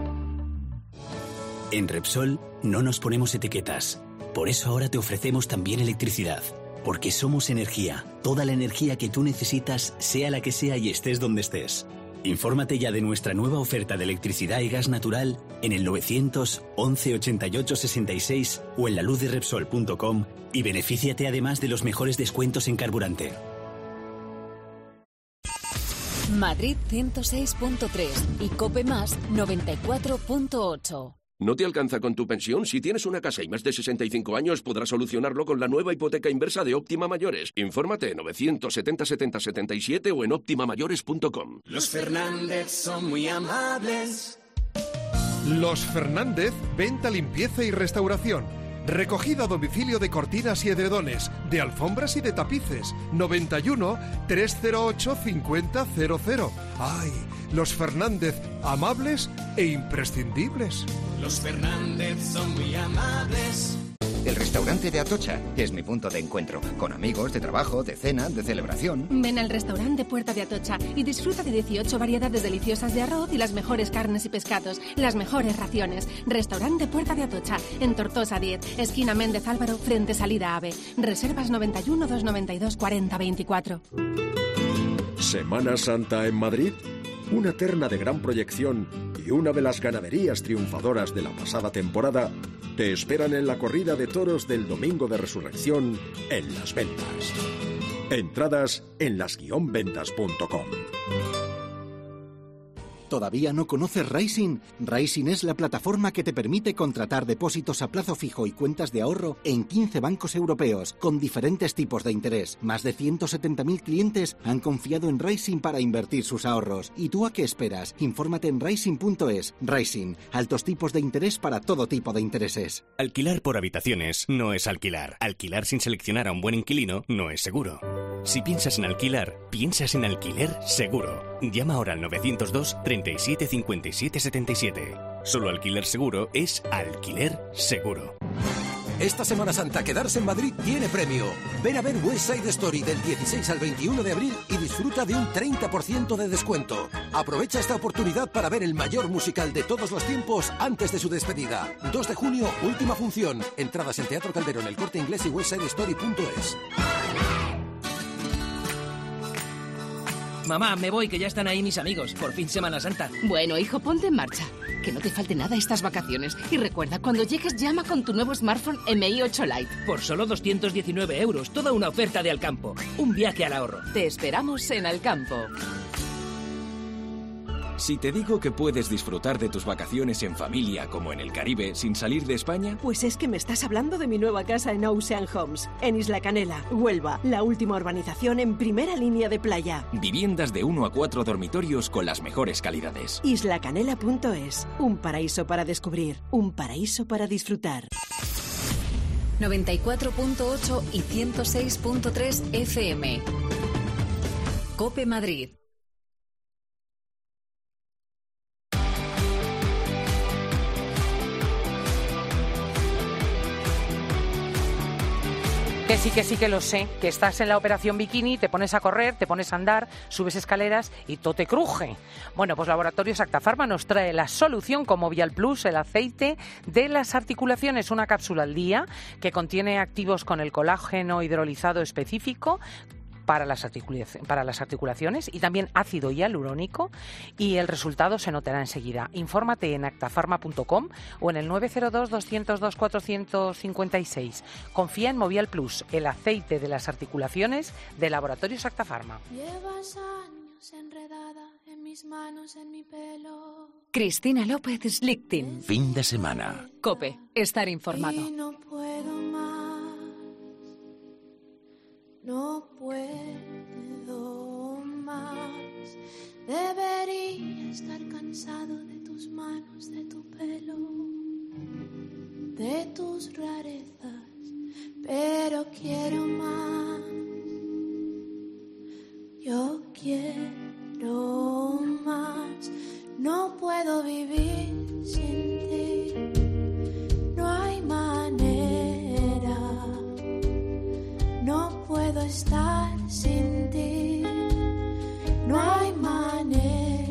En Repsol no nos ponemos etiquetas. Por eso ahora te ofrecemos también electricidad. Porque somos energía. Toda la energía que tú necesitas, sea la que sea y estés donde estés. Infórmate ya de nuestra nueva oferta de electricidad y gas natural en el 911 88 66 o en laluzderepsol.com y benefíciate además de los mejores descuentos en carburante. Madrid 106.3 y COPE Más 94.8. ¿No te alcanza con tu pensión? Si tienes una casa y más de 65 años, podrás solucionarlo con la nueva hipoteca inversa de Óptima Mayores. Infórmate en 970 70 77 o en optimamayores.com. Los Fernández son muy amables. Los Fernández, venta, limpieza y restauración. Recogida a domicilio de cortinas y edredones, de alfombras y de tapices. 91 308 5000. ¡Ay! Los Fernández, amables e imprescindibles. Los Fernández son muy amables. El restaurante de Atocha es mi punto de encuentro, con amigos, de trabajo, de cena, de celebración. Ven al restaurante Puerta de Atocha y disfruta de 18 variedades deliciosas de arroz y las mejores carnes y pescados, las mejores raciones. Restaurante Puerta de Atocha, en Tortosa 10, esquina Méndez Álvaro, frente Salida Ave. Reservas 91 292 40 24. Semana Santa en Madrid. Una terna de gran proyección y una de las ganaderías triunfadoras de la pasada temporada te esperan en la corrida de toros del Domingo de Resurrección en Las Ventas. Entradas en las-ventas.com. ¿Todavía no conoces Raisin? Raisin es la plataforma que te permite contratar depósitos a plazo fijo y cuentas de ahorro en 15 bancos europeos, con diferentes tipos de interés. Más de 170.000 clientes han confiado en Raisin para invertir sus ahorros. ¿Y tú a qué esperas? Infórmate en Raisin.es. Raisin, altos tipos de interés para todo tipo de intereses. Alquilar por habitaciones no es alquilar. Alquilar sin seleccionar a un buen inquilino no es seguro. Si piensas en alquilar, piensas en alquiler seguro. Llama ahora al 902 37 57 77. Solo alquiler seguro es alquiler seguro. Esta Semana Santa quedarse en Madrid tiene premio. Ven a ver West Side Story del 16 al 21 de abril y disfruta de un 30% de descuento. Aprovecha esta oportunidad para ver el mayor musical de todos los tiempos antes de su despedida. 2 de junio, última función. Entradas en Teatro Calderón, El Corte Inglés y westsidestory.es. Mamá, me voy, que ya están ahí mis amigos. Por fin Semana Santa. Bueno, hijo, ponte en marcha. Que no te falte nada estas vacaciones. Y recuerda, cuando llegues, llama con tu nuevo smartphone MI 8 Lite. Por solo 219 €. Toda una oferta de Alcampo. Un viaje al ahorro. Te esperamos en Alcampo. Si te digo que puedes disfrutar de tus vacaciones en familia como en el Caribe sin salir de España... Pues es que me estás hablando de mi nueva casa en Ocean Homes, en Isla Canela, Huelva, la última urbanización en primera línea de playa. Viviendas de 1 a 4 dormitorios con las mejores calidades. Islacanela.es, un paraíso para descubrir, un paraíso para disfrutar. 94.8 y 106.3 FM. COPE Madrid. Que sí que lo sé, que estás en la operación bikini, te pones a correr, te pones a andar, subes escaleras y todo te cruje. Bueno, pues Laboratorios Acta Pharma nos trae la solución con Movial Plus, el aceite de las articulaciones, una cápsula al día que contiene activos con el colágeno hidrolizado específico para las articulaciones y también ácido hialurónico, y el resultado se notará enseguida. Infórmate en actafarma.com o en el 902-202-456. Confía en Movial Plus, el aceite de las articulaciones de Laboratorios Acta Pharma. Llevas años enredada en mis manos, en mi pelo. Cristina López Slichting. Fin de semana. COPE. Estar informado. Y no puedo más. No puedo más. Debería estar cansado de tus manos, de tu pelo, de tus rarezas, pero quiero más. Yo quiero más. No puedo vivir sin ti. No hay manera. No puedo estar sin ti. No hay manera.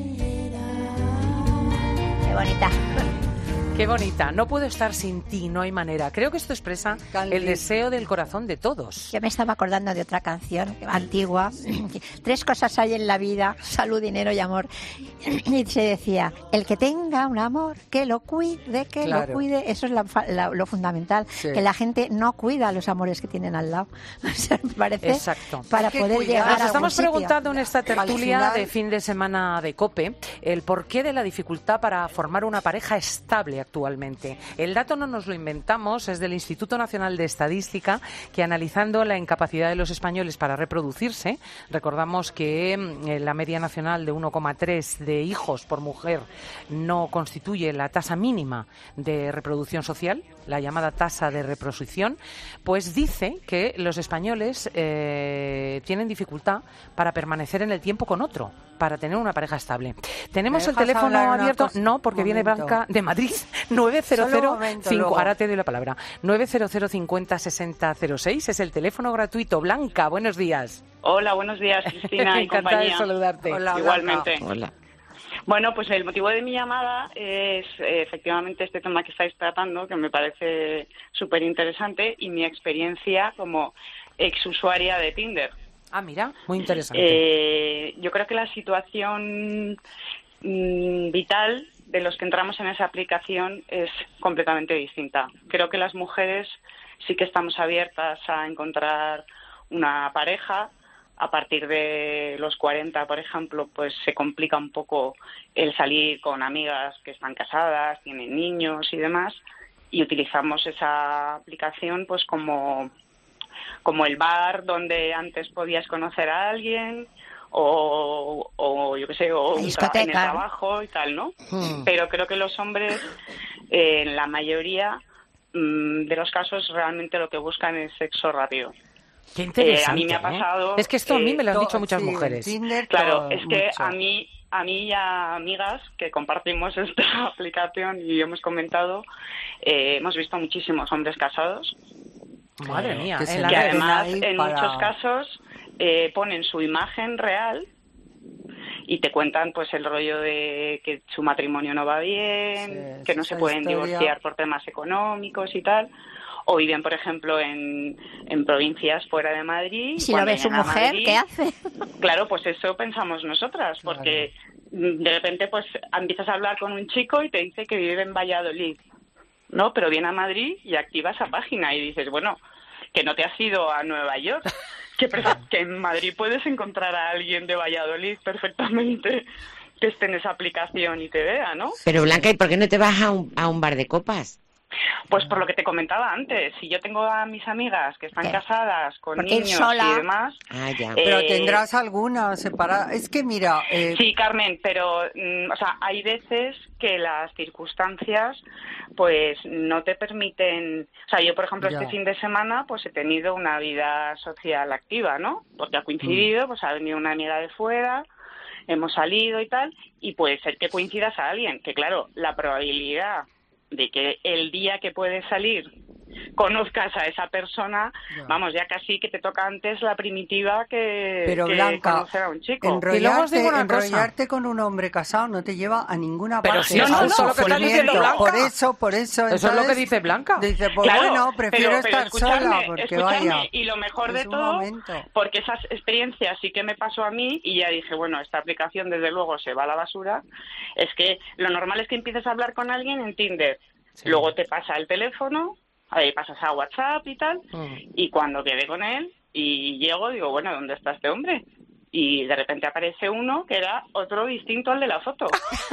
Qué bonita. Qué bonita. No puedo estar sin ti, no hay manera. Creo que esto expresa el deseo del corazón de todos. Yo me estaba acordando de otra canción antigua. 3 cosas hay en la vida: salud, dinero y amor. Y se decía, el que tenga un amor, que lo cuide, lo cuide. Eso es lo fundamental. Sí. Que la gente no cuida los amores que tienen al lado. O sea, me parece. Exacto. Para poder llegar a Nos estamos preguntando en esta tertulia de fin de semana de COPE el porqué de la dificultad para formar una pareja estable actualmente. El dato no nos lo inventamos, es del Instituto Nacional de Estadística, que analizando la incapacidad de los españoles para reproducirse, recordamos que la media nacional de 1,3 de hijos por mujer no constituye la tasa mínima de reproducción social, la llamada tasa de reproducción, pues dice que los españoles tienen dificultad para permanecer en el tiempo con otro, para tener una pareja estable. ¿Tenemos el teléfono abierto? No, porque viene Blanca de Madrid. 900-5, ahora te doy la palabra. 900-50-60-06 es el teléfono gratuito. Blanca, buenos días. Hola, buenos días, Cristina y encantada compañía. de saludarte. Hola, igualmente. Hola. Bueno, pues el motivo de mi llamada es efectivamente este tema que estáis tratando, que me parece súper interesante, y mi experiencia como exusuaria de Tinder. Ah, mira, muy interesante. Yo creo que la situación vital de los que entramos en esa aplicación es completamente distinta. Creo que las mujeres sí que estamos abiertas a encontrar una pareja. A partir de los 40, por ejemplo, pues se complica un poco el salir con amigas que están casadas, tienen niños y demás, y utilizamos esa aplicación pues como el bar donde antes podías conocer a alguien, o yo qué sé, o en el trabajo y tal, ¿no? Pero creo que los hombres, en la mayoría de los casos, realmente lo que buscan es sexo rápido. Qué interesante. A mí me ha pasado. Es que esto a mí me lo han dicho muchas mujeres. Tinder, claro, es que a mí y a amigas que compartimos esta aplicación y hemos comentado, hemos visto muchísimos hombres casados. Madre mía, que además en muchos casos ponen su imagen real y te cuentan pues el rollo de que su matrimonio no va bien, que no se pueden divorciar por temas económicos y tal. O viven, por ejemplo, en provincias fuera de Madrid. Si lo ve su mujer, Madrid, ¿qué hace? Claro, pues eso pensamos nosotras, porque de repente pues empiezas a hablar con un chico y te dice que vive en Valladolid, ¿no? Pero viene a Madrid y activa esa página y dices, bueno, que no te has ido a Nueva York, que en Madrid puedes encontrar a alguien de Valladolid perfectamente que esté en esa aplicación y te vea, ¿no? Pero Blanca, ¿y por qué no te vas a un bar de copas? Pues por lo que te comentaba antes, si yo tengo a mis amigas que están casadas con niños y demás... Pero tendrás alguna separada. Es que mira... Sí, Carmen, pero o sea, hay veces que las circunstancias pues no te permiten... O sea, yo, por ejemplo, este fin de semana pues he tenido una vida social activa, ¿no? Porque ha coincidido, pues ha venido una amiga de fuera, hemos salido y tal, y puede ser que coincidas a alguien, que claro, la probabilidad de que el día que puedes salir conozcas a esa persona, vamos, ya casi que te toca antes la primitiva que, pero que Blanca, conocer a un chico. Enrollarte con un hombre casado no te lleva a ninguna parte. Pero si es justo lo que está diciendo Blanca. Por eso. Eso es lo que dice Blanca. Dice, pues claro, bueno, prefiero estar sola, porque vaya. Y lo mejor de todo, porque esa experiencia sí que me pasó a mí, y ya dije, bueno, esta aplicación desde luego se va a la basura, es que lo normal es que empieces a hablar con alguien en Tinder, luego te pasa el teléfono, ahí pasas a WhatsApp y tal, y cuando quedé con él y llego, digo, bueno, ¿dónde está este hombre? Y de repente aparece uno que era otro distinto al de la foto.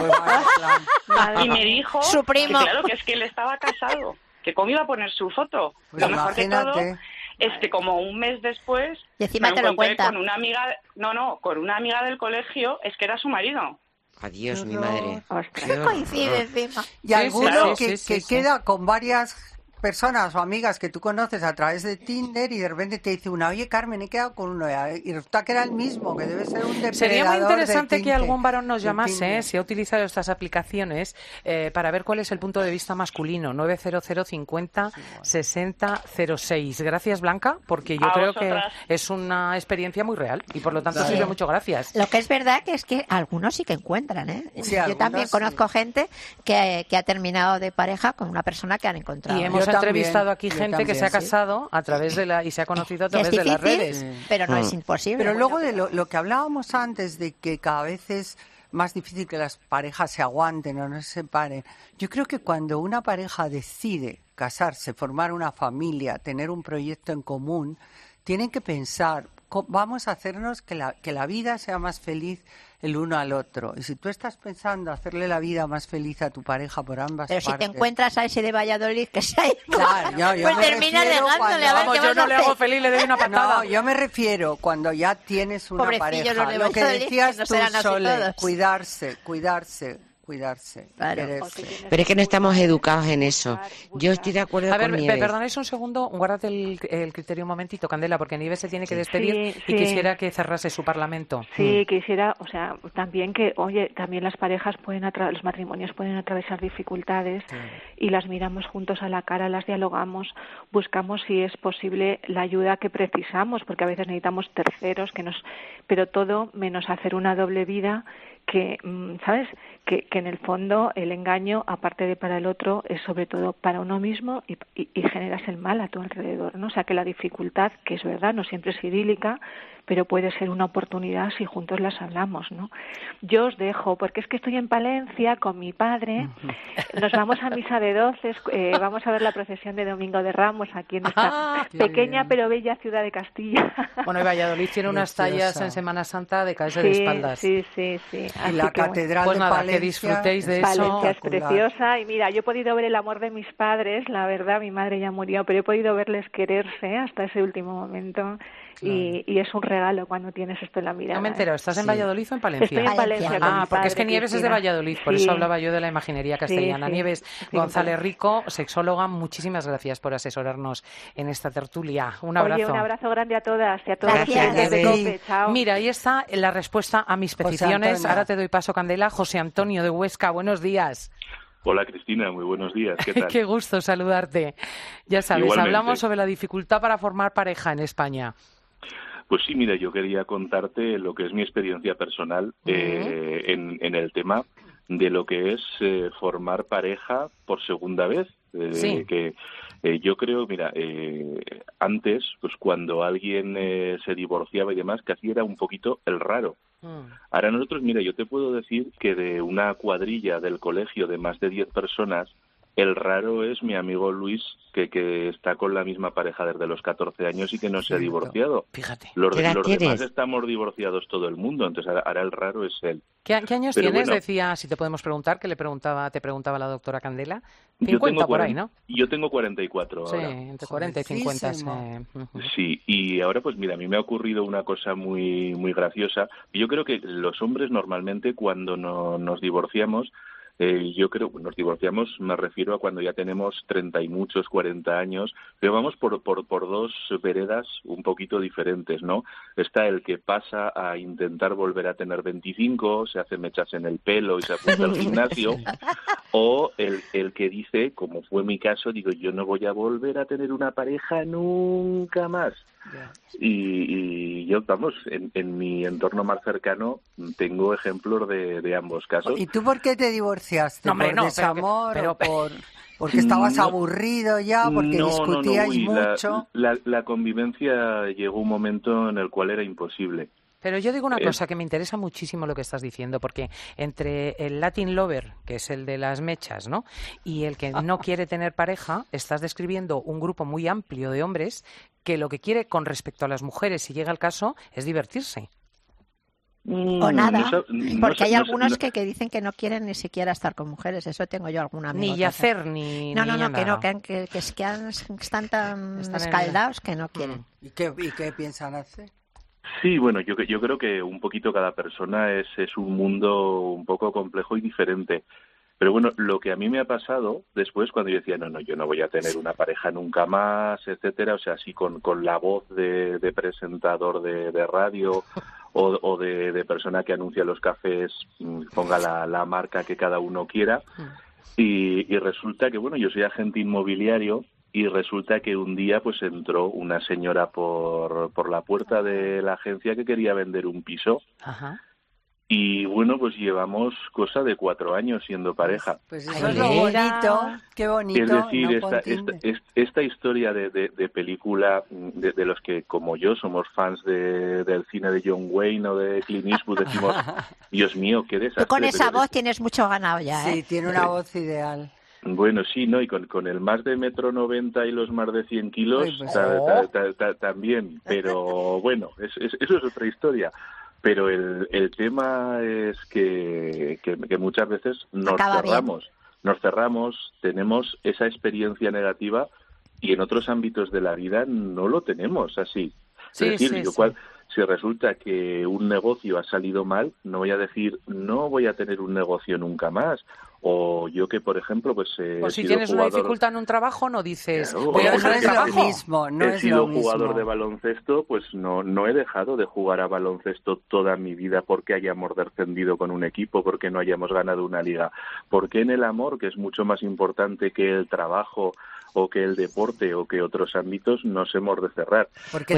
Y me dijo su primo. Que, claro, que es que él estaba casado, que cómo iba a poner su foto. Pues lo mejor de todo es que como un mes después y encima me te lo encontré cuenta. con una amiga, con una amiga del colegio, es que era su marido. Adiós, mi madre. Coincide encima. Y alguno que queda con varias personas o amigas que tú conoces a través de Tinder y de repente te dice una, oye Carmen, he quedado con uno y resulta que era el mismo, que debe ser un depredador. Sería muy interesante que algún varón nos llamase, si ha utilizado estas aplicaciones, para ver cuál es el punto de vista masculino. 900 50 60 06. Gracias, Blanca, porque yo creo que es una experiencia muy real y por lo tanto sirve mucho. Gracias. Lo que es verdad que es que algunos sí que encuentran, ¿eh? Sí, yo también conozco gente que ha terminado de pareja con una persona que han encontrado. Y hemos entrevistado aquí gente que se ha casado a través de y se ha conocido a través de las redes. Pero no es imposible. Pero luego de lo que hablábamos antes, de que cada vez es más difícil que las parejas se aguanten o no se separen. Yo creo que cuando una pareja decide casarse, formar una familia, tener un proyecto en común, tienen que pensar, vamos a hacernos que la vida sea más feliz el uno al otro. Y si tú estás pensando hacerle la vida más feliz a tu pareja por ambas partes... Pero si te encuentras a ese de Valladolid que se ha ido, claro, yo pues terminas dejándole a ver qué yo no le hago feliz, le doy una patada. No, yo me refiero cuando ya tienes una pareja. Lo que decías tú, Sole, cuidarse. Claro. Pero es que no estamos educados en eso. Yo estoy de acuerdo con Nieves. Perdonáis un segundo, guárdate el criterio un momentito, Candela, porque Nieves se tiene que despedir y quisiera que cerrase su parlamento. Sí, quisiera, o sea, también que, oye, también las parejas los matrimonios pueden atravesar dificultades y las miramos juntos a la cara, las dialogamos, buscamos si es posible la ayuda que precisamos, porque a veces necesitamos terceros pero todo menos hacer una doble vida que, ¿sabes?, que en el fondo el engaño, aparte de para el otro, es sobre todo para uno mismo y generas el mal a tu alrededor, ¿no? O sea, que la dificultad, que es verdad, no siempre es idílica, pero puede ser una oportunidad si juntos las hablamos, ¿no? Yo os dejo, porque es que estoy en Palencia con mi padre, nos vamos a misa de 12, vamos a ver la procesión de Domingo de Ramos aquí en esta pequeña pero bella ciudad de Castilla. Bueno, y Valladolid tiene unas tallas en Semana Santa de caerse de espaldas. Sí. Y la catedral pues de nada, Palencia, que disfrutéis de eso. Palencia es preciosa y mira, yo he podido ver el amor de mis padres, la verdad, mi madre ya murió, pero he podido verles quererse hasta ese último momento. Y es un regalo cuando tienes esto en la mirada. No me entero, ¿estás en Valladolid o en Palencia? Estoy en Palencia. Porque es que Nieves es de Valladolid, por eso hablaba yo de la imaginería castellana. Nieves González Rico, sexóloga, muchísimas gracias por asesorarnos en esta tertulia. Un abrazo. Oye, un abrazo grande a todas y a todos. Gracias. Chao. Mira, ahí está la respuesta a mis peticiones. Ahora te doy paso, Candela. José Antonio de Huesca, buenos días. Hola Cristina, muy buenos días. ¿Qué tal? Qué gusto saludarte. Ya sabes, Igualmente. Hablamos sobre la dificultad para formar pareja en España. Pues sí, mira, yo quería contarte lo que es mi experiencia personal en el tema de lo que es formar pareja por segunda vez. Que yo creo, mira, antes, pues cuando alguien se divorciaba y demás, que hacía era un poquito el raro. Ahora nosotros, mira, yo te puedo decir que de una cuadrilla del colegio de más de 10 personas, el raro es mi amigo Luis, que está con la misma pareja desde los 14 años y que no se ha divorciado. Fíjate. Los demás estamos divorciados todo el mundo, entonces ahora el raro es él. ¿Qué años Pero tienes? Bueno, decía, si te podemos preguntar, te preguntaba la doctora Candela. 50 por ahí, ¿no? Yo tengo 44 ahora. Sí, entre 40 y 50. Sí, y ahora pues mira, a mí me ha ocurrido una cosa muy, muy graciosa. Yo creo que los hombres normalmente cuando nos divorciamos, yo creo, nos divorciamos, me refiero a cuando ya tenemos 30 y muchos, 40 años, pero vamos por dos veredas un poquito diferentes, ¿no? Está el que pasa a intentar volver a tener 25, se hace mechas en el pelo y se apunta al gimnasio, O el que dice, como fue mi caso, digo, yo no voy a volver a tener una pareja nunca más. Y yo, vamos, en mi entorno más cercano tengo ejemplos de ambos casos. ¿Y tú por qué te divorciaste? No, hombre, ¿por no, desamor pero- o porque estabas aburrido ya, porque discutíais Uy, mucho? La convivencia llegó un momento en el cual era imposible. Pero yo digo una cosa, que me interesa muchísimo lo que estás diciendo, porque entre el Latin Lover, que es el de las mechas, ¿no?, y el que no quiere tener pareja, estás describiendo un grupo muy amplio de hombres que lo que quiere con respecto a las mujeres, si llega el caso, es divertirse. O nada, porque hay algunos que dicen que no quieren ni siquiera estar con mujeres. Eso tengo yo algún amigo. Ni yacer, ni No, nada. que están tan escaldados que no quieren. ¿Y qué piensan hacer? Sí, bueno, yo creo que un poquito cada persona es un mundo un poco complejo y diferente. Pero bueno, lo que a mí me ha pasado después, cuando yo decía, no, yo no voy a tener una pareja nunca más, etcétera, o sea, así con la voz de presentador de radio o de persona que anuncia los cafés, ponga la marca que cada uno quiera, y resulta que, bueno, yo soy agente inmobiliario, y resulta que un día pues entró una señora por la puerta de la agencia que quería vender un piso. Ajá. Y bueno, pues llevamos cosa de 4 años siendo pareja. Pues eso es lo bonito, qué bonito. Es decir, ¿no? esta historia de película de los que, como yo, somos fans del cine de John Wayne o de Clint Eastwood, decimos, Dios mío, qué desastre. Tú con esa voz tienes mucho ganado ya, ¿eh? Sí, tiene una voz ideal. Bueno, sí, ¿no? Y con el más de 1,90 m y los más de 100 kilos, Ay, pues, también. Pero bueno, eso es otra historia. Pero el tema es que muchas veces nos cerramos, tenemos esa experiencia negativa y en otros ámbitos de la vida no lo tenemos así. Sí, es decir, sí, lo cual, si resulta que un negocio ha salido mal, no voy a decir, no voy a tener un negocio nunca más. O yo que, por ejemplo, pues o si tienes una dificultad en un trabajo, no dices, claro, voy a dejar el trabajo. He sido jugador de baloncesto, pues no he dejado de jugar a baloncesto toda mi vida porque hayamos descendido con un equipo, porque no hayamos ganado una liga. Porque en el amor, que es mucho más importante que el trabajo o que el deporte o que otros ámbitos, nos hemos de cerrar. Porque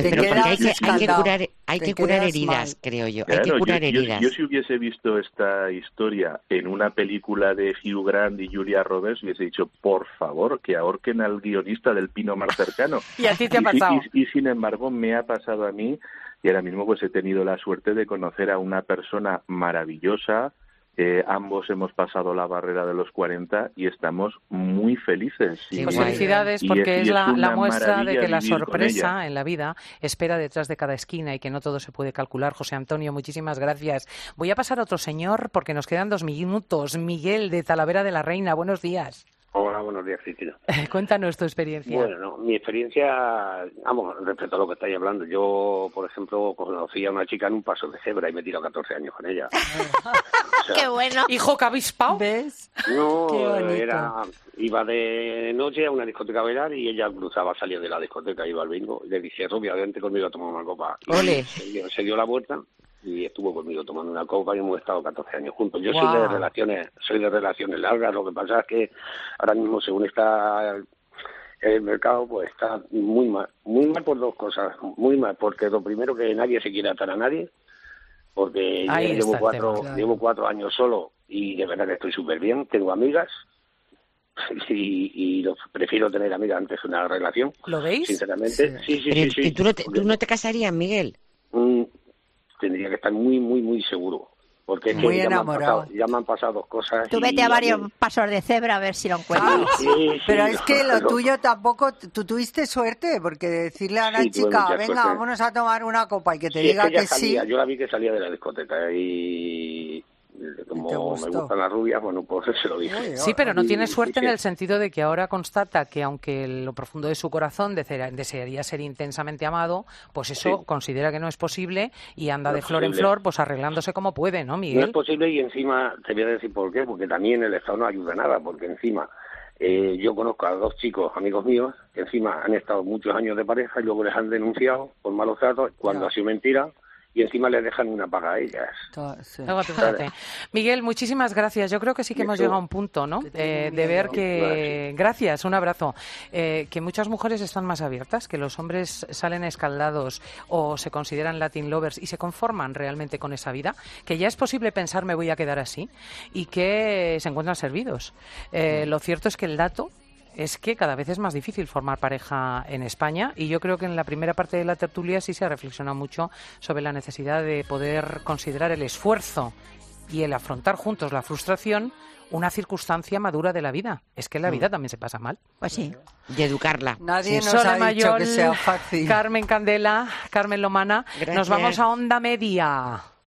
hay que curar heridas, creo yo. Claro, hay que curar heridas. Yo si hubiese visto esta historia en una película de Hugh Grant y Julia Roberts, hubiese dicho, por favor, que ahorquen al guionista del pino más cercano. ¿Y a ti te ha pasado? Y sin embargo, me ha pasado a mí, y ahora mismo pues he tenido la suerte de conocer a una persona maravillosa. Ambos hemos pasado la barrera de los 40 y estamos muy felices. Pues felicidades, porque es la muestra de que la vivir con sorpresa ella. en la vida espera detrás de cada esquina y que no todo se puede calcular. José Antonio, muchísimas gracias. Voy a pasar a otro señor porque nos quedan 2 minutos. Miguel, de Talavera de la Reina, buenos días. Hola, buenos días, Cristina. Cuéntanos tu experiencia. Bueno, no, mi experiencia, respecto a lo que estáis hablando, yo, por ejemplo, conocí a una chica en un paso de cebra y me he tirado 14 años con ella. O sea, ¡qué bueno! Hijo, ¿que habéis pau? ¿Ves? No, Qué bonito. iba de noche a una discoteca a bailar y ella cruzaba, salía de la discoteca, iba al bingo. Le dije, Rubia, vente conmigo a tomar una copa. Y Ole. se dio la vuelta y estuvo conmigo tomando una copa y hemos estado 14 años juntos. Yo Wow. soy de relaciones largas, lo que pasa es que ahora mismo, según está el mercado, pues está muy mal por 2 cosas, muy mal, porque lo primero, que nadie se quiere atar a nadie, porque yo Ahí llevo está el tema, claro. llevo 4 años solo y de verdad que estoy súper bien, tengo amigas y prefiero tener amigas antes que una relación. ¿Lo veis? Sinceramente, sí. Pero, ¿y tú no te casarías, Miguel? Tendría que estar muy, muy, muy seguro. Porque es Muy que enamorado. ya me han pasado 2 cosas. Tú vete a varios pasos de cebra a ver si lo encuentras. Pero es que lo tuyo tampoco, tú tuviste suerte, porque decirle a la Sí, tuve chica, mucha venga, suerte. vámonos a tomar una copa y que te Sí, es diga ella que salía, sí. yo la vi que salía de la discoteca y como me gustan las rubias, bueno, pues se lo dije. Sí, pero no tiene suerte en sí. el sentido de que ahora constata que aunque en lo profundo de su corazón desearía ser intensamente amado, pues eso Sí. considera que no es posible y anda No de es flor en posible. flor, pues arreglándose como puede, ¿no, No es Miguel? posible y encima te voy a decir por qué, porque también el Estado no ayuda nada, porque encima yo conozco a 2 chicos, amigos míos, que encima han estado muchos años de pareja y luego les han denunciado por malos tratos cuando ha sido mentira y encima les dejan una paga a ellas. Sí. Fíjate. Miguel, muchísimas gracias. Yo creo que sí que hemos llegado a un punto, ¿no? De ver que... Gracias, un abrazo. Que muchas mujeres están más abiertas, que los hombres salen escaldados o se consideran Latin lovers y se conforman realmente con esa vida, que ya es posible pensar me voy a quedar así y que se encuentran servidos. Lo cierto es que el dato es que cada vez es más difícil formar pareja en España y yo creo que en la primera parte de la tertulia sí se ha reflexionado mucho sobre la necesidad de poder considerar el esfuerzo y el afrontar juntos la frustración una circunstancia madura de la vida. Es que en la vida también se pasa mal. Pues sí. Y educarla. Nadie nos ha dicho que sea fácil. Carmen Candela, Carmen Lomana. Gracias. Nos vamos a Onda Media.